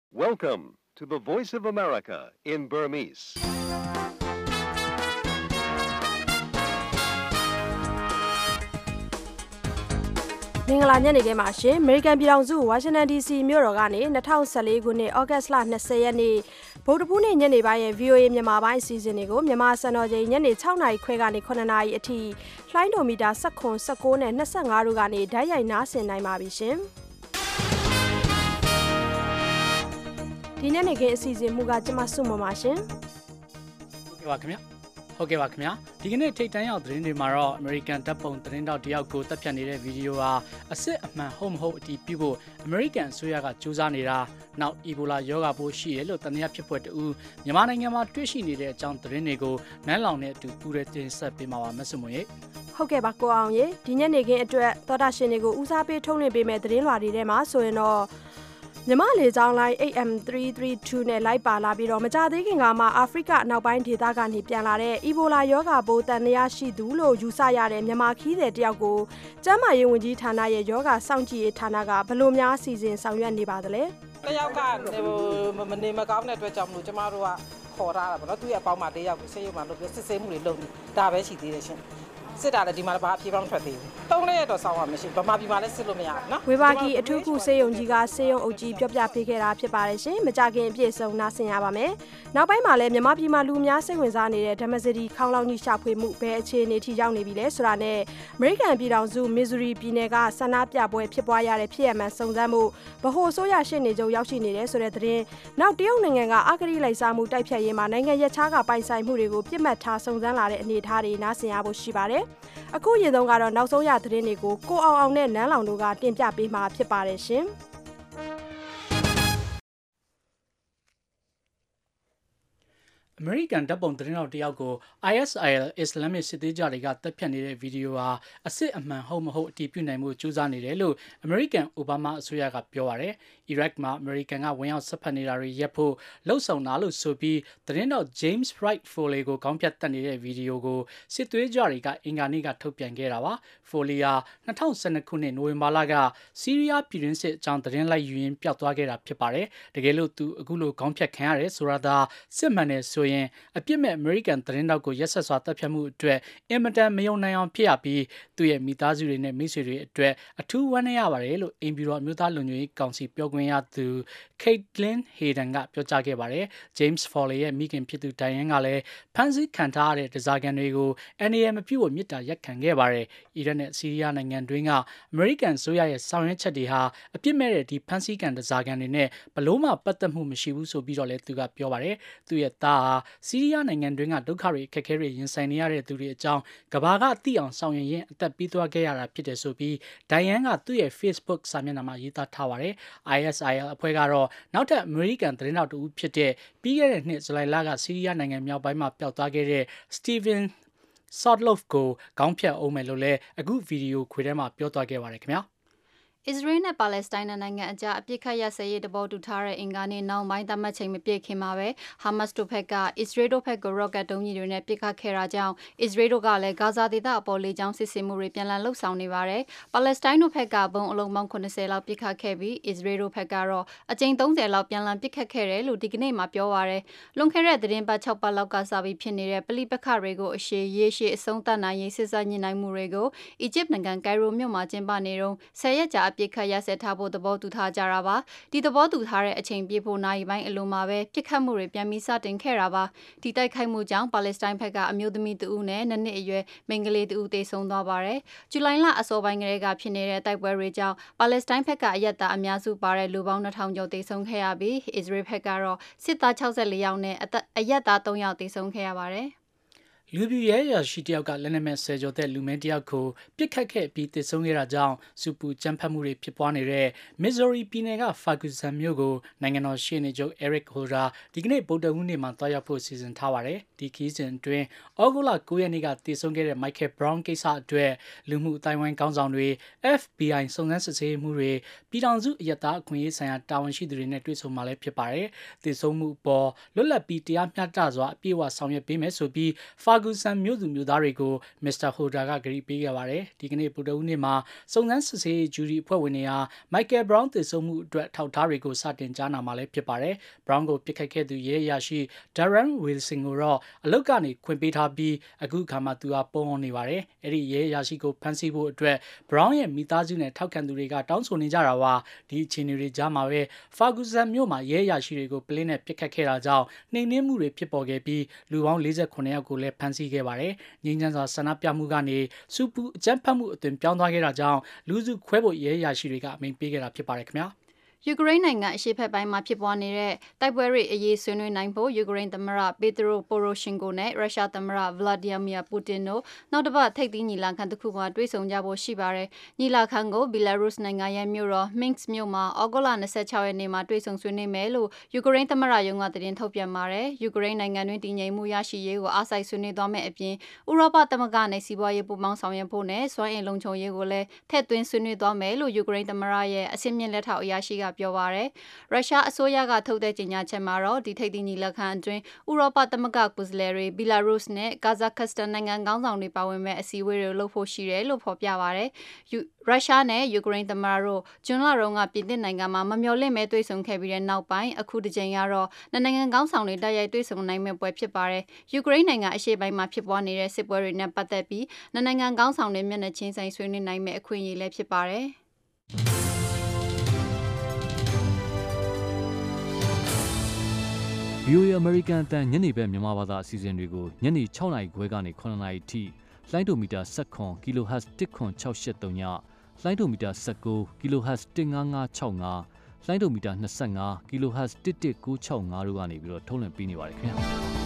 Welcome to the Voice of America in Burmese. ။မင်္ဂလာညနေခင်းပါရှင်။ American ပြည်ထောင်စု Washington DC မြို့တော်ကနေ2014ခုနှစ် August လ20ရက်နေ့ဗုဒ္ဓဖူးနေ့ညနေပိုင်းရဲ့ VOA မြန်မာပိုင်းအစီအစဉ်တွေကိုမြန်မာစံတော်ချိန်ညနေ6နာရီခွဲကနေ9နာရီအထိလှိုင်းဒိုမီတာ19 19နဲ့25တို့ကနေဓာတ်ရိုက်နားဆင်နိုင်ပါပြီရှင်။ဒီနေ့နေ့ခင်းအစီအစဉ်မူကကျမစုမပါရှင်။ဟုတ်ကဲ့ပါခင်ဗျာ။ဟုတ်ကဲ့ပါခင်ဗျာဒီကနေ့ထိတ်တန်းရောက်သတင်းတွေမှာတော့ American တပ်ပုံသတင်းတောက်တယောက်ကိုတပ်ဖြတ်နေတဲ့ဗီဒီယိုဟာအစစ်အမှန်ဟုတ်မဟုတ်အတည်ပြုဖို့ American အစိုးရကစူးစမ်းနေတာနောက် Ebola ရောဂါပိုးရှိတယ်လို့တန်တရားဖြစ်ဖွယ်တူမြန်မာနိုင်ငံမှာတွေ့ရှိနေတဲ့အကြောင်းသတင်းတွေကိုနန်းလောင်နဲ့အတူပူရဲတင်ဆက်ပေးမှာပါမဆုမွေဟုတ်ကဲ့ပါကိုအောင်ရေဒီညနေခင်းအတွက်သောတာရှင်တွေကိုဦးစားပေးထုတ်လွှင့်ပေးမယ့်သတင်းလွှာတွေထဲမှာဆိုရင်တော့မြမလေကြောင်းလိုင်း AM332 နဲ့လိုက်ပါလာပြီးတော့မကြသေးခင်ကမှအာဖရိကအနောက်ပိုင်းဒေသကနေပြန်လာတဲ့ Ebola ရောဂါပိုးတန်တရားရှိသူလို့ယူဆရတဲ့မြန်မာခီးသည်တယောက်ကိုကျန်းမာရေးဝန်ကြီးဌာနရဲ့ရောဂါစောင့်ကြည့်ရေးဌာနကဘယ်လိုများအစီအစဉ်ဆောင်ရွက်နေပါသလဲတယောက်ကမနေမကောင်းတဲ့အတွက်ကြောင့်မလို့ကျမတို့ကခေါ်ထားတာပေါ့နော်သူ့ရဲ့အပေါင်းမှာတယောက်ကိုဆေးရုံမှာလုပ်ပြီးစစ်ဆေးမှုတွေလုပ်ပြီးဒါပဲရှိသေးတယ်ရှင်စစ်တာလည်းဒီမှာလည်းဘာအပြေပေါင်းထွက်သေးဘူး၃ရက်တော့ဆောင်းရမရှိဗမာပြည်မှာလည်းစစ်လို့မရဘူးနော်ဝေဘာကီအထူးကုဆေးရုံကြီးကဆေးရုံအုပ်ကြီးပြောပြပေးခဲ့တာဖြစ်ပါတယ်ရှင်မကြခင်အပြည့်စုံနားဆင်ရပါမယ်နောက်ပိုင်းမှာလည်းမြန်မာပြည်မှာလူအများစိတ်ဝင်စားနေတဲ့ဓမ္မစရီခေါင်းလောင်းကြီးရှာဖွေမှုဘယ်အခြေအနေထိရောက်နေပြီလဲဆိုတာနဲ့ American ပြည်ထောင်စု Missouri ပြည်နယ်ကဆန္ဒပြပွဲဖြစ်ပွားရတဲ့ဖြစ်ရမှန်စုံစမ်းမှုဗဟိုအစိုးရရှေ့နေချုပ်ရောက်ရှိနေတယ်ဆိုတဲ့သတင်းနောက်တရုတ်နိုင်ငံကအဂတိလိုက်စားမှုတိုက်ဖျက်ရေးမှာနိုင်ငံရပ်ခြားကပိုင်ဆိုင်မှုတွေကိုပြစ်မှတ်ထားစုံစမ်းလာတဲ့အနေအထားတွေနားဆင်ရဖို့ရှိပါတယ်အခုရင်ဆုံးကတော့နောက်ဆုံးရသတင်းတွေကိုကိုအောင်နဲ့နန်းလောင်တို့ကတင်ပြပေးမှာဖြစ်ပါတယ်ရှင်။ American တပ်ပုံသတင်းတော်တယောက်ကို ISIL Islamic စစ်သေးကြတွေကတပ်ဖြတ်နေတဲ့ဗီဒီယိုဟာအစစ်အမှန်ဟုတ်မဟုတ်အတည်ပြုနိုင်မှုစူးစမ်းနေတယ်လို့ American Obama အစိုးရကပြောပါတယ်။ Iraq မှာ American ကဝင်ရောက်ဆက်ဖက်နေတာတွေရပ်ဖို့လှုံ့ဆော်တာလို့ဆိုပြီးသတင်းတော် James Wright Foley ကိုခေါင်းဖြတ်တက်နေတဲ့ဗီဒီယိုကိုစစ်သွေးကြတွေကအင်္ဂါနေ့ကထုတ်ပြန်ခဲ့တာပါ။ Foley ဟာ2012ခုနှစ်နိုဝင်ဘာလကဆီးရီးယားပြည်တွင်းစစ်အကြောင်းသတင်းလိုက်ယူရင်းပျောက်သွားခဲ့တာဖြစ်ပါတယ်။တကယ်လို့သူအခုလိုခေါင်းဖြတ်ခံရတယ်ဆိုတာသာစစ်မှန်တယ်ဆိုရင်အပြစ်မဲ့ American သတင်းတောက်ကိုရက်ဆက်စွာတပ်ဖြတ်မှုအတွက်အင်မတန်မယုံနိုင်အောင်ဖြစ်ရပြီးသူ့ရဲ့မိသားစုတွေနဲ့မိတ်ဆွေတွေအတွက်အထူးဝမ်းနည်းရပါတယ်လို့အိမ်ဖြူတော်အမျိုးသားလုံခြုံရေးကောင်စီပြောခွင့်ရသူ Caitlin Hayden ကပြောကြားခဲ့ပါတယ်။ James Foley ရဲ့မိခင်ဖြစ်သူ Diane ကလည်းဖမ်းဆီးခံထားရတဲ့ဓားစာခံတွေကိုNAM မပြုတ်မြစ်တာရက်ခံခဲ့ပါတယ်။အီရတ်နဲ့ဆီးရီးယားနိုင်ငံတွင်းက American ဆိုရရဲ့ဆောင်ရွက်ချက်တွေဟာအပြစ်မဲ့တဲ့ဒီဖမ်းဆီးခံဓားစာခံတွေနဲ့ဘလို့မှပတ်သက်မှုမရှိဘူးဆိုပြီးတော့လည်းသူကပြောပါတယ်။သူ့ရဲ့သားဟာဆီးရီးယားနိုင်ငံတွင်းကဒုက္ခတွေအခက်အခဲတွေရင်ဆိုင်နေရတဲ့သူတွေအကြောင်းကဘာကသိအောင်ဆောင်ရွက်ရင်းအသက်ပေးသွားခဲ့ရတာဖြစ်တယ်ဆိုပြီး Diane ကသူ့ရဲ့ Facebook စာမျက်နှာမှာရေးသားထားပါတယ်။ ISIL အဖွဲ့ကတော့နောက်ထပ် American သတင်းတောက်တူဖြစ်တဲ့ပြီးခဲ့တဲ့နှစ်ဇူလိုင်လကဆီးရီးယားနိုင်ငံမြောက်ပိုင်းမှာပျောက်သွားခဲ့တဲ့ Steven Sotloff ကိုခေါင်းဖြတ်အောင်မယ်လို့လည်းအခုဗီဒီယိုခွေထဲမှာပြောသွားခဲ့ပါတယ်ခင်ဗျာအစ္စရေးနဲ့ပါလက်စတိုင်းနိုင်ငံအကြားအပြစ်ခတ်ရစရေးတဘောတူထားတဲ့အင်္ဂါနေ့နောက်ပိုင်းသတ်မှတ်ချိန်မပြည့်ခင်မှာပဲဟာမတ်စ်တို့ဘက်ကအစ္စရေးတို့ဘက်ကိုရော့ကတ်ဒုံးကြီးတွေနဲ့ပစ်ခတ်ခဲ့တာကြောင့်အစ္စရေးတို့ကလည်းဂါဇာဒေသအပေါ်လေကြောင်းစစ်ဆင်မှုတွေပြန်လည်လှုပ်ဆောင်နေပါတယ်။ပါလက်စတိုင်းတို့ဘက်ကဘုံအလုံးပေါင်း80လောက်ပစ်ခတ်ခဲ့ပြီးအစ္စရေးတို့ဘက်ကတော့အကြိမ်30လောက်ပြန်လည်ပစ်ခတ်ခဲ့တယ်လို့ဒီကနေ့မှပြောပါရယ်။လွန်ခဲ့တဲ့သတင်းပတ်6ပတ်လောက်ကစပြီးဖြစ်နေတဲ့ပဋိပက္ခတွေကိုအရှေ့ရေရှည်အဆုံးသတ်နိုင်ရေးစစ်ဆေးညှိနှိုင်းမှုတွေကိုအီဂျစ်နိုင်ငံကိုင်ရိုမြို့မှာကျင်းပနေတော့10ရက်ကြာအပြစ်ခတ်ရစထားဖို့သဘောတူထားကြတာပါဒီသဘောတူထားတဲ့အချိန်ပြည့်ဖို့နိုင်ပိုင်းအလိုမှာပဲပြစ်ခတ်မှုတွေပြန်ပြီးစတင်ခဲ့တာပါဒီတိုက်ခိုက်မှုကြောင့်ပါလက်စတိုင်းဘက်ကအမျိုးသမီးတဦးနဲ့နှစ်အရွယ်မိန်းကလေးတဦးသေဆုံးသွားပါတယ်ဇူလိုင်လအစောပိုင်းကလေးကဖြစ်နေတဲ့တိုက်ပွဲတွေကြောင့်ပါလက်စတိုင်းဘက်ကအယက်သားအများစုပါတဲ့လူပေါင်း2000ကျော်သေဆုံးခဲ့ရပြီးအစ္စရေးဘက်ကတော့စစ်သား64ယောက်နဲ့အယက်သား3ယောက်သေဆုံးခဲ့ရပါတယ်လူပြရဲရရှိတယောက်ကလက်နက်မဲ့ဆယ်ကျော်တဲ့လူမင်းတယောက်ကိုပြစ်ခတ်ခဲ့ပြီးတစ်ဆုံးခဲ့တာကြောင့်စူပူကြမ်းဖက်မှုတွေဖြစ်ပွားနေတဲ့ Missouri ပြည်နယ်က Ferguson မြို့ကိုနိုင်ငံတော်ရှေ့နေချုပ် Eric Holder ဒီကနေ့ဗုဒ္ဓဟူးနေ့မှာတွားရောက်ဖို့စီစဉ်ထားပါတယ်။ဒီခီးစဉ်အတွင်းဩဂုတ်လ9ရက်နေ့ကတစ်ဆုံးခဲ့တဲ့ Michael Brown ကိစ္စအတွက်လူမှုအတိုင်းဝိုင်းခေါင်းဆောင်တွေ FBI စုံစမ်းစစ်ဆေးမှုတွေပြည်ထောင်စုအယက်သားအခွင့်အရေးဆိုင်ရာတာဝန်ရှိသူတွေနဲ့တွေ့ဆုံမှာလည်းဖြစ်ပါတယ်။တစ်ဆုံးမှုပေါ်လွတ်လပ်ပြီးတရားမျှတစွာအပြည့်အဝဆောင်ရွက်ပေးမယ်ဆိုပြီး Ferguson မြို့သူမြို့သားတွေကို Mr. Holder ကကြေညာပေးခဲ့ပါတယ်ဒီကနေ့ဗုဒ္ဓဟူးနေ့မှာစုံစမ်းစစ်ဆေးဂျူရီအဖွဲ့ဝင်တွေဟာ Michael Brown တည်ဆုံမှုအတွက်ထောက်ထားတွေကိုစတင်ကြားနာမှာလည်းဖြစ်ပါတယ် Brown ကိုပြစ်ခတ်ခဲ့သူရဲရရှိ Darren Wilson ကိုတော့အလုတ်ကနေခွင့်ပေးထားပြီးအခုခါမှသူကပုံအောင်နေပါတယ်အဲ့ဒီရဲရရှိကိုဖမ်းဆီးဖို့အတွက် Brown ရဲ့မိသားစုနဲ့ထောက်ခံသူတွေကတောင်းဆိုနေကြတာပါဒီအခြေအနေတွေကြားမှာပဲ Ferguson မြို့မှာရဲရရှိတွေကိုပလင်းနဲ့ပြစ်ခတ်ခဲ့တာကြောင့်နှိမ်နင်းမှုတွေဖြစ်ပေါ်ခဲ့ပြီးလူပေါင်း48ယောက်ကိုလည်းဖမ်းဆီးခဲ့ပါတယ်ငြိမ်းချမ်းစွာဆန္ဒပြမှုကနေစူပူအကြမ်းဖက်မှုအသွင်ပြောင်းသွားခဲ့တာကြောင့်လူစုခွဲဖို့ရဲရရှိတွေကအမိန့်ပေးခဲ့တာဖြစ်ပါတယ်ခင်ဗျာယူကရိန်းနိုင်ငံအရှေ့ဘက်ပိုင်းမှာဖြစ်ပွားနေတဲ့တိုက်ပွဲတွေအရေးဆွေးနွေးနိုင်ဖို့ယူကရိန်းသမ္မတပေတရိုပိုရိုရှင်ကိုနဲ့ရုရှားသမ္မတဗလာဒီမီယာပူတင်တို့နောက်တစ်ပတ်ထိပ်သီးညီလာခံတစ်ခုကတွေ့ဆုံကြဖို့ရှိပါတယ်။ညီလာခံကိုဘီလာရုစ်နိုင်ငံရဲ့မြို့တော်မင်းစ်မြို့မှာဩဂုတ်လ26ရက်နေ့မှာတွေ့ဆုံဆွေးနွေးမယ်လို့ယူကရိန်းသမ္မတရုံးကသတင်းထုတ်ပြန်ပါတယ်။ယူကရိန်းနိုင်ငံတွင်တည်ငြိမ်မှုရရှိရေးကိုအားစိုက်ဆွေးနွေးသွားမယ့်အပြင်ဥရောပသမဂ္ဂနဲ့စီးပွားရေးပူးပေါင်းဆောင်ရွက်ဖို့နဲ့စွမ်းအင်လုံခြုံရေးကိုလည်းထည့်သွင်းဆွေးနွေးသွားမယ်လို့ယူကရိန်းသမ္မတရဲ့အဆင့်မြင့်လက်ထောက်အရာရှိကပြောပါတယ်။ရုရှားအစိုးရကထုတ်တဲ့ကြေညာချက်မှာတော့ဒီထိပ်သီးညီလာခံအတွင်းဥရောပသမဂ္ဂကိုယ်စားလှယ်တွေဘီလာရုစ်နဲ့ကာဇက်ခစတန်နိုင်ငံခေါင်းဆောင်တွေပါဝင်မဲ့အစည်းအဝေးတွေလုပ်ဖို့ရှိတယ်လို့ဖော်ပြပါရတယ်။ရုရှားနဲ့ယူကရိန်းသမ္မတတို့ဂျွန်လတုန်းကပြည်သစ်နိုင်ငံမှာမမျှော်လင့်မဲတွေ့ဆုံခဲ့ပြီးတဲ့နောက်ပိုင်းအခုတစ်ကြိမ်ကတော့နိုင်ငံခေါင်းဆောင်တွေတိုက်ရိုက်တွေ့ဆုံနိုင်မဲ့ပွဲဖြစ်ပါတယ်။ယူကရိန်းနိုင်ငံအရှေ့ပိုင်းမှာဖြစ်ပွားနေတဲ့စစ်ပွဲတွေနဲ့ပတ်သက်ပြီးနိုင်ငံခေါင်းဆောင်တွေမျက်နှာချင်းဆိုင်ဆွေးနွေးနိုင်မဲ့အခွင့်အရေးလည်းဖြစ်ပါတယ်။ VOA American အတန်ညနေဘက်မြန်မာဘာသာအစီအစဉ်တွေကိုညနေ6နာရီခွဲကနေ9နာရီထိလိုင်းဒိုမီတာ16 kHz 10683ညလိုင်းဒိုမီတာ19 kHz 15565လိုင်းဒိုမီတာ25 kHz 11965တို့ကနေပြီးတော့ထုတ်လွှင့်ပေးနေပါတယ်ခင်ဗျာ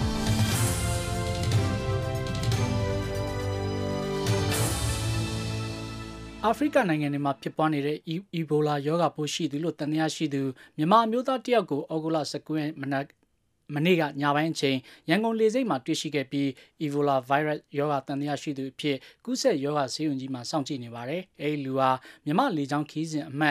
အာဖရိကနိုင်ငံတွေမှာဖြစ်ပွားနေတဲ့အီဘိုလာရောဂါပိုးရှိသူလို့တန်တရားရှိသူမြန်မာအမျိုးသားတယောက်ကိုဩဂုတ်လ19ရက်မနေ့ကညပိုင်းအချိန်ရန်ကုန်လေဆိပ်မှာတွေ့ရှိခဲ့ပြီး Ebola virus ရောဂါတန်တရားရှိသူအဖြစ်ကူးစက်ရောဂါဆေးရုံကြီးမှာစောင့်ကြည့်နေပါတယ်။အဲဒီလူဟာမြန်မာလေကြောင်းခီးစဉ်အမှတ်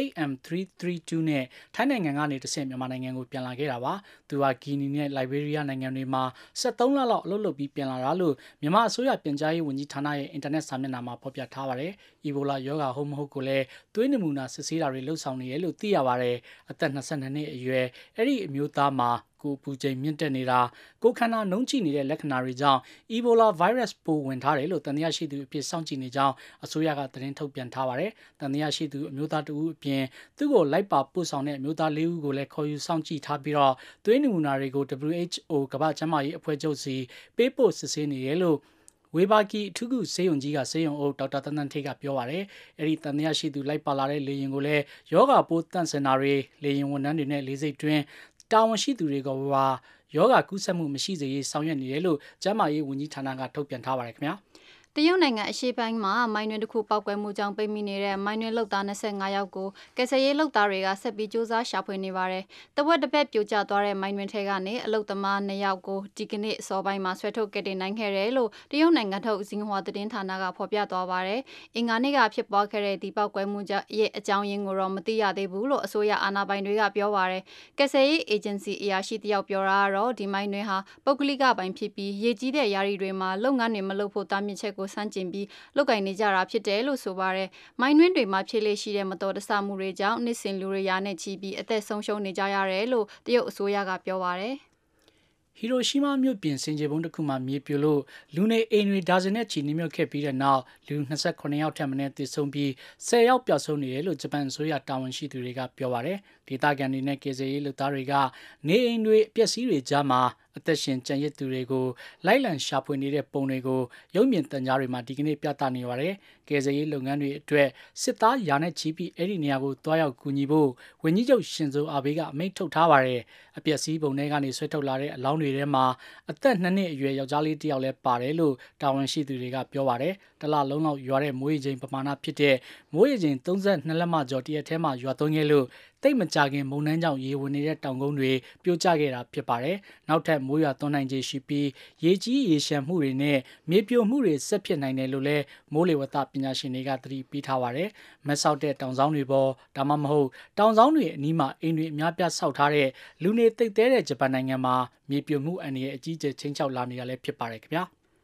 AM332 နဲ့ထိုင်းနိုင်ငံကနေတဆင့်မြန်မာနိုင်ငံကိုပြန်လာခဲ့တာပါ။သူဟာဂီနီနဲ့လိုက်ဘေးရီးယားနိုင်ငံတွေမှာ73လလောက်အလုပ်လုပ်ပြီးပြန်လာတာလို့မြန်မာအစိုးရပြန်ကြားရေးဝန်ကြီးဌာနရဲ့အင်တာနက်စာမျက်နှာမှာဖော်ပြထားပါတယ်။ Ebola ရောဂါဟုတ်မဟုတ်ကိုလည်းသွေးနမူနာစစ်ဆေးတာတွေလှုပ်ဆောင်နေတယ်လို့သိရပါတယ်။အသက်22နှစ်အရွယ်အဲ့ဒီအမျိုးသားမှာကိုပူချိန်မြင့်တက်နေတာကိုခန္ဓာနှုံးချိနေတဲ့လက္ခဏာတွေကြောင့် Ebola virus ပိုးဝင်ထားတယ်လို့တန်တရားရှိသူအဖြစ်စောင့်ကြည့်နေကြောင်းအစိုးရကသတင်းထုတ်ပြန်ထားပါတယ်။တန်တရားရှိသူအမျိုးသားတဦးအပြင်သူ့ကိုလိုက်ပါပို့ဆောင်တဲ့အမျိုးသား၄ဦးကိုလည်းခေါ်ယူစောင့်ကြည့်ထားပြီးတော့သွေးနမူနာတွေကို WHO ကမ္ဘာ့ကျန်းမာရေးအဖွဲ့ချုပ်စီပေးပို့စစ်ဆေးနေတယ်လို့ဝေဘာကီအထူးကုဆေးရုံကြီးကဆေးရုံအုပ်ဒေါက်တာတန်တန်ထေးကပြောပါတယ်။အဲဒီတန်တရားရှိသူလိုက်ပါလာတဲ့လေယာဉ်ကိုလည်းယောဂပိုးတန့်စင်တာတွေလေယာဉ်ဝန်ထမ်းတွေနဲ့လေဆိပ်တွင်းတာဝန်ရှိသူတွေကယောဂကူးစက်မှုမရှိစေရေးဆောင်ရွက်နေတယ်လို့ကျန်းမာရေးဝန်ကြီးဌာနကထုတ်ပြန်ထားပါတယ်ခင်ဗျာတရုတ်နိုင်ငံအရှေ့ပိုင်းမှာမိုင်းတွင်တစ်ခုပောက်ကွဲမှုကြောင့်ပိတ်မိနေတဲ့မိုင်းတွင်လုပ်သား25ယောက်ကိုကယ်ဆယ်ရေးလုပ်သားတွေကဆက်ပြီးစူးစမ်းရှာဖွေနေပါတယ်။တဝက်တစ်ပတ်ပြိုကျသွားတဲ့မိုင်းတွင်ထဲကနေအလုပ်သမား2ယောက်ကိုဒီကနေ့အစောပိုင်းမှာဆွဲထုတ်ကယ်တင်နိုင်ခဲ့တယ်လို့တရုတ်နိုင်ငံထုတ်ဇင်ဟွာသတင်းဌာနကဖော်ပြသွားပါတယ်။အင်္ဂါနေ့ကဖြစ်ပွားခဲ့တဲ့ဒီပောက်ကွဲမှုရဲ့အကြောင်းရင်းကိုတော့မသိရသေးဘူးလို့အစိုးရအာဏာပိုင်တွေကပြောပါတယ်။ကယ်ဆယ်ရေးအေဂျင်စီအရာရှိတယောက်ပြောတာကတော့ဒီမိုင်းတွင်ဟာပုဂ္ဂလိကပိုင်းဖြစ်ပြီးရေကြီးတဲ့ယာရီတွေမှာလုပ်ငန်းတွေမလုပ်ဖို့တားမြစ်ချက်ကိုစန့်ကျင်ပြီးလုတ်ကင်နေကြတာဖြစ်တယ်လို့ဆိုပါတယ်။မိုင်းတွင်းတွေမှာဖြစ်လေရှိတဲ့မတော်တဆမှုတွေကြောင့်နှစ်စဉ်လူတွေရာနဲ့ချီပြီးအသက်ဆုံးရှုံးနေကြရတယ်လို့တရုတ်အစိုးရကပြောပါတယ်။ဟီရိုရှီမာမြို့ပြင်စင်ကြေပုံတစ်ခုမှာမြေပြိုလို့လူနေအိမ်တွေဒါဇင်နဲ့ချီနှိမ့်မြုပ်ခဲ့ပြီးတဲ့နောက်လူ28ယောက်ထက်မနည်းသေဆုံးပြီး10ယောက်ပျောက်ဆုံးနေတယ်လို့ဂျပန်အစိုးရတာဝန်ရှိသူတွေကပြောပါတယ်။ဒေသခံတွေနဲ့ကယ်ဆယ်ရေးလုပ်သားတွေကနေအိမ်တွေအပျက်စီးတွေကြားမှာအသက်ရှင်ကျန်ရစ်သူတွေကိုလိုက်လံရှာဖွေနေတဲ့ပုံတွေကိုရုပ်မြင်သံကြားတွေမှာဒီကနေ့ပြသနေပါတယ်။ကယ်ဆယ်ရေးလုပ်ငန်းတွေအတွက်စစ်သားရာနဲ့ချီပြီးအဲ့ဒီနေရာကိုတွားရောက်ကူညီဖို့ဝန်ကြီးချုပ်ရှင်ဇိုအာဘေးကအမိန့်ထုတ်ထားပါတယ်။အပျက်စီးပုံတွေကနေဆွဲထုတ်လာတဲ့အလောင်းတွေထဲမှာအသက်2နှစ်အရွယ်ယောက်ျားလေးတစ်ယောက်လည်းပါတယ်လို့တာဝန်ရှိသူတွေကပြောပါတယ်။တလလုံးလောက်ရွာတဲ့မိုးရေချိန်ပမာဏဖြစ်တဲ့မိုးရေချိန်32လက်မကျော်တရက်ထဲမှာရွာသွန်းခဲ့လို့တိတ်မကြခင်မုန်နှမ်းကြောင့်ရေဝင်နေတဲ့တောင်ကုန်းတွေပြိုကျခဲ့တာဖြစ်ပါတယ်။နောက်ထပ်မိုးရွာသွန်းနိုင်ခြေရှိပြီးရေကြီးရေရှမ်းမှုတွေနဲ့မြေပြိုမှုတွေဆက်ဖြစ်နိုင်တယ်လို့လည်းမိုးလေဝသပညာရှင်တွေကသတိပေးထားပါတယ်။မဆောက်တဲ့တောင်စောင်းတွေပေါ်ဒါမှမဟုတ်တောင်စောင်းတွေအနီးမှာအိမ်တွေအများပြားဆောက်ထားတဲ့လူနေသိပ်သဲတဲ့ဂျပန်နိုင်ငံမှာမြေပြိုမှုအန္တရာယ်အကြီးအကျယ်ချိန်ချောက်လာနေတာလည်းဖြစ်ပါတယ်ခင်ဗျာ။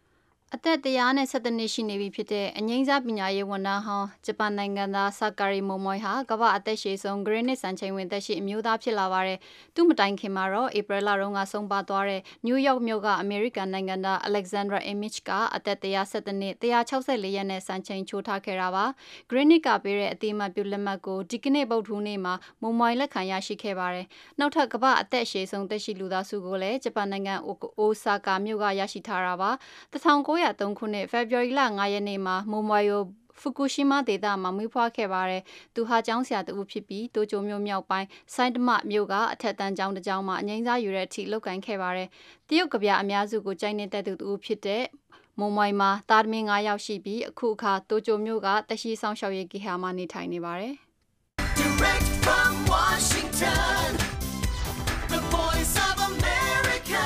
အသက်117နှစ်ရှိနေပြီဖြစ်တဲ့အငိမ့်စားပညာရေးဝန်ထမ်းဟောင်းဂျပန်နိုင်ငံသားဆာကာရီမိုမွိုင်ဟာကမ္ဘာအသက်ရှည်ဆုံးဂရင်းနစ်စံချိန်ဝင်သက်ရှိအမျိုးသားဖြစ်လာပါတယ်။သူ့မတိုင်ခင်မှာတော့ဧပြီလတုန်းကဆုံးပါသွားတဲ့နယူးယောက်မြို့ကအမေရိကန်နိုင်ငံသားအလက်ဇန်ဒရာအင်မစ်ကအသက်117နှစ်164ရက်နဲ့စံချိန်ချိုးထားခဲ့တာပါ။ဂရင်းနစ်ကပေးတဲ့အတိအမှတ်ပြုလက်မှတ်ကိုဒီကနေ့ဗုဒ္ဓဟူးနေ့မှာမိုမွိုင်လက်ခံရရှိခဲ့ပါတယ်။နောက်ထပ်ကမ္ဘာအသက်ရှည်ဆုံးသက်ရှိလူသားစုကိုလည်းဂျပန်နိုင်ငံအိုဆာကာမြို့ကရရှိထားတာပါ။1903ခုနှစ်ဖေဖော်ဝါရီလ9ရက်နေ့မှာမိုမွိုင်ယိုဖူကူရှီမာဒေသမှာမွေးဖွားခဲ့ပါတယ်။သူဟာကျောင်းဆရာတူဖြစ်ပြီးတိုကျိုမြို့မြောက်ပိုင်းဆိုင်းတမမြို့ကအထက်တန်းကျောင်းတစ်ကျောင်းမှာအငိမ့်စားယူတဲ့အထိလုပ်ကိုင်ခဲ့ပါတယ်။တရုတ်ကဗျာအများစုကိုကြိုက်နေတဲ့သူတူဖြစ်တဲ့မိုမွိုင်မှာသားသမီး9ယောက်ရှိပြီးအခုအခါတိုကျိုမြို့ကတရှိဆောင်ရှောက်ရေးဂေဟာမှာနေထိုင်နေပါတယ်။ Direct from Washington, the voice of America,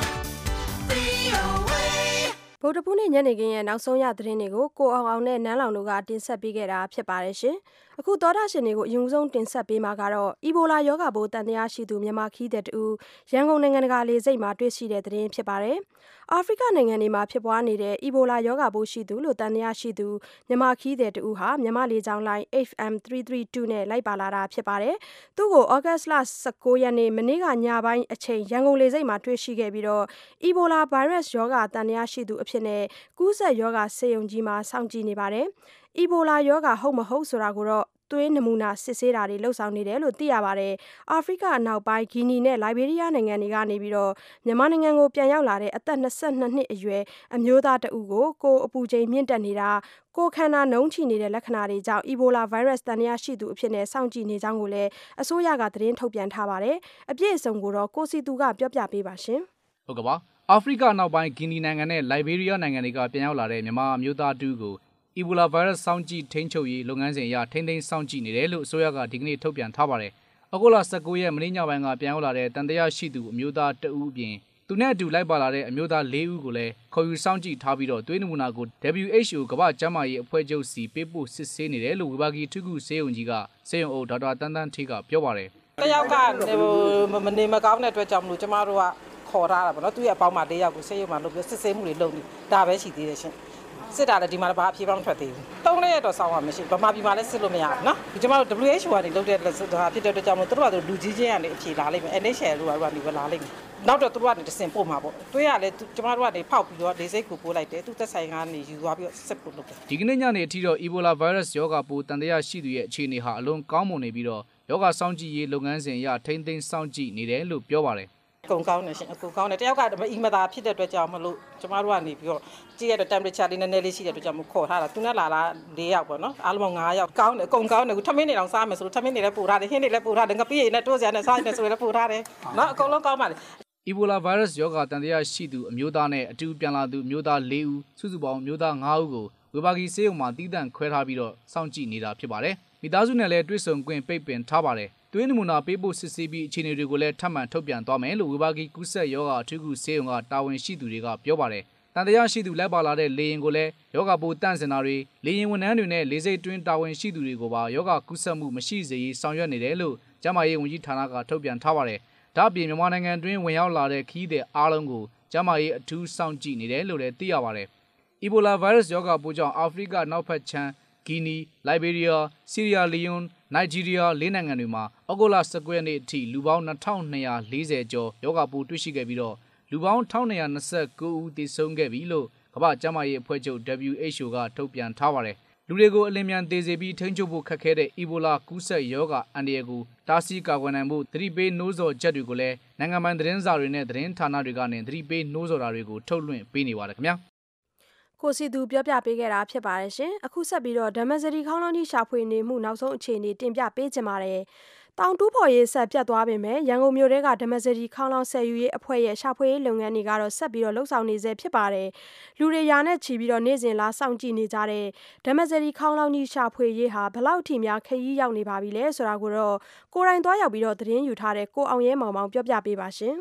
VOA ဗုဒ္ဓဘူးနေ့ညနေခင်းရဲ့နောက်ဆုံးရသတင်းတွေကိုကိုအောင်နဲ့နန်းလောင်တို့ကတင်ဆက်ပေးခဲ့တာဖြစ်ပါတယ်ရှင်။အခုသောတာရှင်တွေကိုအရင်ဆုံးတင်ဆက်ပေးမှာကတော့အီဘိုလာရောဂါပိုးတန်တရားရှိသူမြန်မာခီးတဲ့တူရန်ကုန်နိုင်ငံတကာလေဆိပ်မှာတွေ့ရှိတဲ့သတင်းဖြစ်ပါတယ်။အာဖရိကနိုင်ငံတွေမှာဖြစ်ပွားနေတဲ့အီဘိုလာရောဂါပိုးရှိသူလို့တန်တရားရှိသူမြန်မာခီးတဲ့တူဟာမြန်မာလေကြောင်းလိုင်း FM332 နဲ့လိုက်ပါလာတာဖြစ်ပါတယ်။သူ့ကိုဩဂတ်လ19ရက်နေ့မနေ့ကညပိုင်းအချိန်ရန်ကုန်လေဆိပ်မှာတွေ့ရှိခဲ့ပြီးတော့အီဘိုလာဗိုင်းရပ်စ်ရောဂါတန်တရားရှိသူအဖြစ်နဲ့ကူးစက်ရောဂါဆေးရုံကြီးမှာစောင့်ကြည့်နေပါတယ်။အီဘိုလာရောဂါဟုတ်မဟုတ်ဆိုတာကိုတော့သွေးနမူနာစစ်ဆေးတာတွေလှုပ်ဆောင်နေတယ်လို့သိရပါတယ်။အာဖရိကအနောက်ပိုင်းဂီနီနဲ့လိုက်ဘေးရီးယားနိုင်ငံတွေကနေပြီးတော့မြန်မာနိုင်ငံကိုပြန်ရောက်လာတဲ့အသက်22နှစ်အရွယ်အမျိုးသားတဦးကိုအပူချိန်မြင့်တက်နေတာကိုခန္ဓာနှုံးချနေတဲ့လက္ခဏာတွေကြောင့်အီဘိုလာဗိုင်းရပ်စ်တန်တရားရှိသူအဖြစ်နဲ့စောင့်ကြည့်နေကြောင်းကိုလည်းအစိုးရကသတင်းထုတ်ပြန်ထားပါတယ်။အပြည့်အစုံကိုတော့ကိုစီသူကပြောပြပေးပါရှင်။ဟုတ်ကဲ့ပါ။အာဖရိကနောက်ပိုင်းဂီနီနိုင်ငံနဲ့လိုက်ဘေးရီးယားနိုင်ငံတွေကပြန်ရောက်လာတဲ့မြန်မာအမျိုးသားတူကိုအီဘိုလာဗိုင်းရပ်စ်စောင့်ကြည့်ထိန်းချုပ်ရေးလုပ်ငန်းစဉ်အရထိန်းသိမ်းစောင့်ကြည့်နေတယ်လို့အစိုးရကဒီကနေ့ထုတ်ပြန်ထားပါတယ်။အခုလ19ရက်မနေ့ညပိုင်းကပြန်ရောက်လာတဲ့တန်တရားရှိသူအမျိုးသားတဦးအပြင်သူနဲ့အတူလိုက်ပါလာတဲ့အမျိုးသား4ဦးကိုလည်းခေါ်ယူစောင့်ကြည့်ထားပြီးတော့သွေးနမူနာကို WHO ကမ္ဘာ့ကျန်းမာရေးအဖွဲ့ချုပ်စီပေးပို့စစ်ဆေးနေတယ်လို့ဝေဘာဂီထုခုဆေးရုံကြီးကဆေးရုံအုပ်ဒေါက်တာတန်းတန်းထေးကပြောပါတယ်။တယောက်ကမနေမကောင်းတဲ့အတွက်ကြောင့်မလို့ကျမတို့ကခေါ်ထားတာပေါ့နော်။သူ့ရဲ့အပေါင်းမှာ4ယောက်ကိုဆေးရုံမှာလုပ်ပြီးစစ်ဆေးမှုတွေလုပ်နေဒါပဲရှိသေးတယ်ရှင်။စစ်တာလည်းဒီမှာဘာအဖြေပေါင်းထွက်သေးဘူး။3ရက်တော့စောင့်ရမရှိဗမာပြည်မှာလည်းစစ်လို့မရဘူးနော်။ဒီကျမတို့ WHO ကနေလုပ်တဲ့ဒါဖြစ်တဲ့အတွက်ကြောင့်မို့သူတို့ကလူကြီးချင်းကနေအဖြေလာလိမ့်မယ်။ NHL တို့ကနေလာလိမ့်မယ်။နောက်တော့သူတို့ကနေတစင်ပို့မှာပေါ့။တွေးရလဲကျမတို့ကနေဖောက်ပြီးတော့လေစိတ်ကိုပို့လိုက်တယ်။သူသက်ဆိုင်ကနေယူသွားပြီးတော့စစ်ဖို့လုပ်တယ်။ဒီကနေ့ညနေအထိတော့အီဘိုလာဗိုင်းရပ်စ်ရောဂါပိုးတန်တရားရှိသူရဲ့အခြေအနေဟာအလွန်ကောင်းမွန်နေပြီးတော့ရောဂါစောင့်ကြည့်ရေးလုပ်ငန်းစဉ်အရထိန်းသိမ်းစောင့်ကြည့်နေတယ်လို့ပြောပါတယ်အကုန်ကောင်းနေရှင်အကုန်ကောင်းနေတယောက်ကမအီမသာဖြစ်တဲ့အတွက်ကြောင့်မလို့ကျမတို့ကနေပြီးတော့ကြည့်ရတဲ့ temperature လေးနည်းနည်းလေးရှိတဲ့အတွက်ကြောင့်မခေါ်ထားတာသူနဲ့လာတာ4ယောက်ပေါ့နော်အားလုံး9ယောက်ကောင်းတယ်အကုန်ကောင်းတယ်ခုထမင်းနေတောင်စားမယ်ဆိုလို့ထမင်းနေလည်းပူထားတယ်ဟင်းနေလည်းပူထားတယ်ငပိရည်နဲ့တိုးစရာနဲ့စားနေဆိုလည်းပူထားတယ်နော်အကုန်လုံးကောင်းပါလေအီဘိုလာဗိုင်းရပ်စ်ရောဂါတန်တရားရှိသူအမျိုးသားနဲ့အတူပြန်လာသူအမျိုးသား4ဦးစုစုပေါင်းအမျိုးသား5ဦးကိုဝေဘာဂီဆေးရုံမှာတည်တံ့ခွဲထားပြီးတော့စောင့်ကြည့်နေတာဖြစ်ပါတယ်မိသားစုနဲ့လည်းတွေ့ဆုံခွင့်ပိတ်ပင်ထားပါတယ်သွေးနမူနာပေးဖို့စစ်ဆေးပြီးအခြေအနေတွေကိုလည်းထပ်မံထုတ်ပြန်သွားမယ်လို့ဝေဘာဂီကူးစက်ရောဂါအထူးကုဆေးရုံကတာဝန်ရှိသူတွေကပြောပါတယ်။တန်တရားရှိသူလိုက်ပါလာတဲ့လေရင်ကိုလည်းရောဂါပိုးတန့်စင်တာတွေလေရင်ဝန်ထမ်းတွေနဲ့လေဆိပ်တွင်းတာဝန်ရှိသူတွေကိုပါရောဂါကူးစက်မှုမရှိစေရေးဆောင်ရွက်နေတယ်လို့ကျန်းမာရေးဝန်ကြီးဌာနကထုတ်ပြန်ထားပါတယ်။ဒါ့အပြင်မြန်မာနိုင်ငံတွင်းဝင်ရောက်လာတဲ့ခီးတဲ့အားလုံးကိုကျန်းမာရေးအထူးစောင့်ကြည့်နေတယ်လို့လည်းသိရပါတယ်။အီဘိုလာဗိုင်းရပ်စ်ရောဂါပိုးကြောင့်အာဖရိကနောက်ဖက်ခြမ်းဂီနီ၊လိုက်ဘေးရီးယား၊ဆီးရီးယား၊လီယွန်၊နိုင်ဂျီးရီးယား၄နိုင်ငံတွေမှာဩဂုတ်လ19ရက်နေ့အထိလူပေါင်း2240ကျော်ရောဂါပိုးတွေ့ရှိခဲ့ပြီးတော့လူပေါင်း1229ဦးသေဆုံးခဲ့ပြီလို့ကမ္ဘာ့ကျန်းမာရေးအဖွဲ့ချုပ် WHO ကထုတ်ပြန်ထားပါတယ်။လူတွေကိုအလင်းမြန်သေစေပြီးထိန်းချုပ်ဖို့ခက်ခဲတဲ့အီဘိုလာကူးစက်ရောဂါအန္တရာယ်ကိုတားဆီးကာကွယ်နိုင်ဖို့သတိပေးနှိုးဆော်ချက်တွေကိုလည်းနိုင်ငံပိုင်သတင်းစာတွေနဲ့သတင်းဌာနတွေကနေသတိပေးနှိုးဆော်တာတွေကိုထုတ်လွှင့်ပေးနေပါတယ်ခင်ဗျာ။ကိုစီသူပြောပြပေးခဲ့တာဖြစ်ပါတယ်ရှင်အခုဆက်ပြီးတော့ဓမ္မစရီခေါင်းလောင်းကြီးရှာဖွေနေမှုနောက်ဆုံးအခြေအနေတင်ပြပေးချင်ပါတယ်တောင်တူးဖော်ရေးဆက်ပြတ်သွားပေမဲ့ရန်ကုန်မြို့ထဲကဓမ္မစရီခေါင်းလောင်းဆယ်ယူရေးအဖွဲ့ရဲ့ရှာဖွေရေးလုပ်ငန်းတွေကတော့ဆက်ပြီးတော့လှုပ်ဆောင်နေဆဲဖြစ်ပါတယ်လူတွေရာနဲ့ချီပြီးတော့နေ့စဉ်လာစောင့်ကြည့်နေကြတဲ့ဓမ္မစရီခေါင်းလောင်းကြီးရှာဖွေရေးဟာဘလောက်ထိများခရီးရောက်နေပါပြီလဲဆိုတာကိုတော့ကိုယ်တိုင်သွားရောက်ပြီးတော့သတင်းယူထားတဲ့ကိုအောင်ရဲမောင်မောင်ပြောပြပေးပါရှင်